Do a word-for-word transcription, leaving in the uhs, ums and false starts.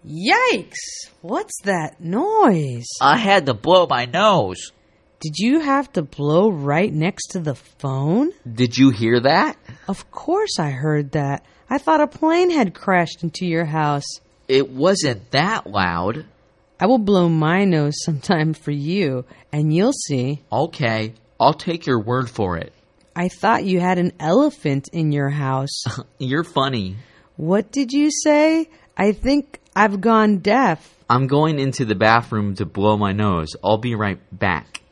Yikes! What's that noise? I had to blow my nose. Did you have to blow right next to the phone? Did you hear that? Of course I heard that. I thought a plane had crashed into your house. It wasn't that loud. I will blow my nose sometime for you, and you'll see. Okay, I'll take your word for it. I thought you had an elephant in your house. You're funny. What did you say? I think I've gone deaf. I'm going into the bathroom to blow my nose. I'll be right back.